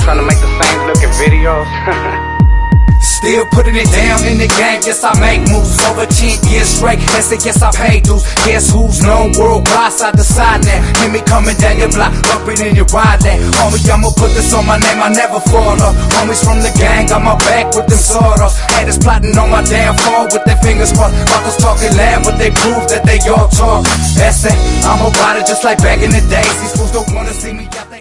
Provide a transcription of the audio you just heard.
trying to make the same looking videos. Still putting it down in the game, yes I make moves. Over 10 years straight, yes I guess I pay dues. Guess who's known worldwide, side to side now. Hear me coming down your block, bumping in your ride land. Homie, I'ma put this on my name, I never fall off. Homies from the gang, got my back with them sawed-offs. Haters plotting on my downfall with their fingers crossed. Buckles talking loud, but they prove that they all talk. That's it, I'm a rider just like back in the days. These fools don't wanna see me out there.